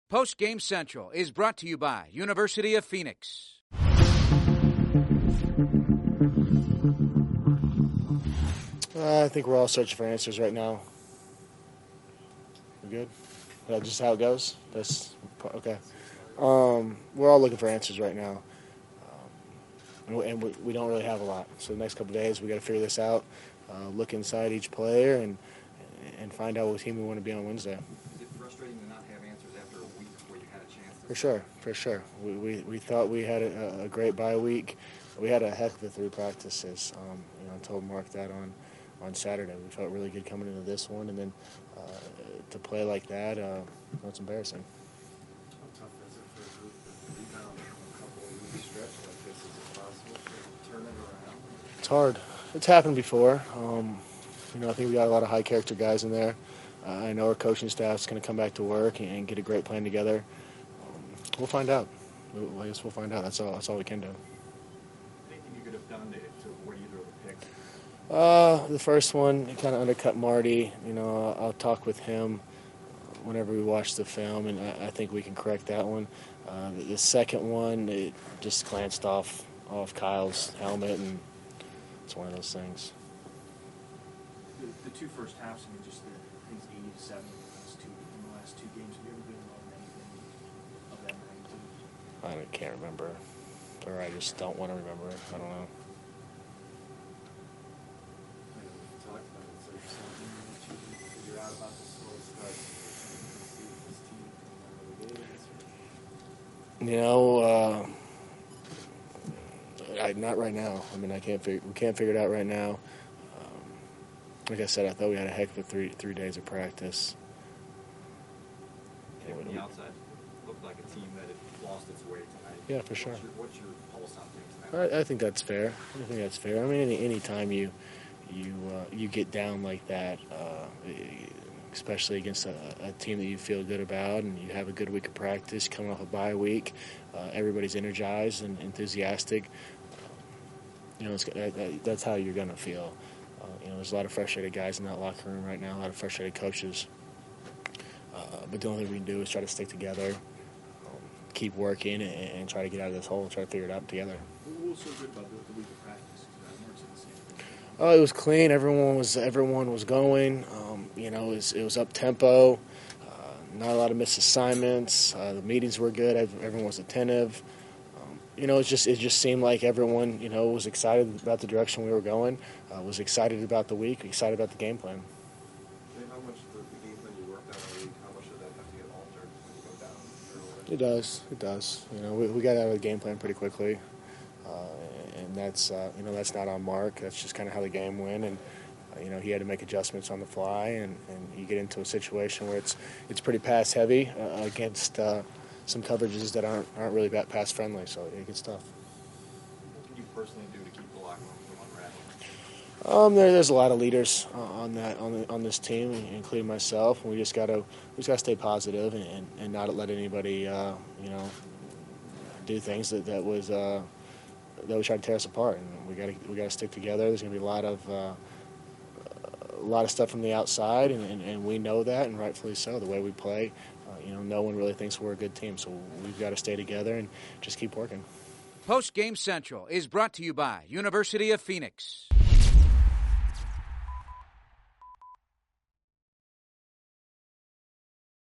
Post Game Central is brought to you by University of Phoenix. I think we're all searching for answers right now. We good? That's just how it goes? That's okay. We're all looking for answers right now. And we don't really have a lot. So the next couple of days, we got to figure this out, look inside each player, and find out what team we want to be on Wednesday. Is it frustrating to not have answers after a week where you had a chance? For sure. We thought we had a great bye week. We had a heck of a 3 practices. I told Mark that on Saturday. We felt really good coming into this one, and then to play like that, it's embarrassing. How tough is it for a group to rebound from a couple of weeks stretch like this? Is it possible to turn it around? It's hard. It's happened before. I think we got a lot of high character guys in there. I know our coaching staff's going to come back to work and get a great plan together. We'll find out. I guess we'll find out. That's all we can do. Anything you could have done to avoid either of the picks? The first one, it kind of undercut Marty. I'll talk with him whenever we watch the film, and I think we can correct that one. The second one, it just glanced off Kyle's helmet, and it's one of those things. The 2 first halves, just things 80-7 in the last 2 games. Have you ever been involved in anything of that magnitude? I can't remember, or I just don't want to remember it. I don't know. Talked about it. So there's something that you can figure out about this slow start. See if this team can Not right now. We can't figure it out right now. Like I said, I thought we had a heck of a 3 days of practice. From the outside, looked like a team that had lost its way tonight. Yeah, for sure. What's your pulse on things tonight? I think that's fair. I mean, any time you get down like that, especially against a team that you feel good about, and you have a good week of practice coming off a bye week, everybody's energized and enthusiastic. That's how you're gonna feel. There's a lot of frustrated guys in that locker room right now, a lot of frustrated coaches. But the only thing we can do is try to stick together, keep working, and try to get out of this hole and try to figure it out together. What was so good about the week of practice? Mark's in the same thing. It was clean. Everyone was going. It was up tempo. Not a lot of missed assignments. The meetings were good. Everyone was attentive. It just seemed like everyone, was excited about the direction we were going, was excited about the week, excited about the game plan. How much the game plan you worked on all week, how much did that have to get altered when you go down early? It does. We got out of the game plan pretty quickly, and that's not on Mark. That's just kind of how the game went, and he had to make adjustments on the fly, and you get into a situation where it's pretty pass heavy against some coverages that aren't really that pass friendly, so it gets tough. What can you personally do to keep the locker room from unraveling? There's a lot of leaders on this team, including myself. And we just gotta stay positive and not let anybody do things that was try to tear us apart. And we gotta stick together. There's gonna be a lot of stuff from the outside, and we know that, and rightfully so. The way we play, no one really thinks we're a good team, so we've got to stay together and just keep working. Post Game Central is brought to you by University of Phoenix.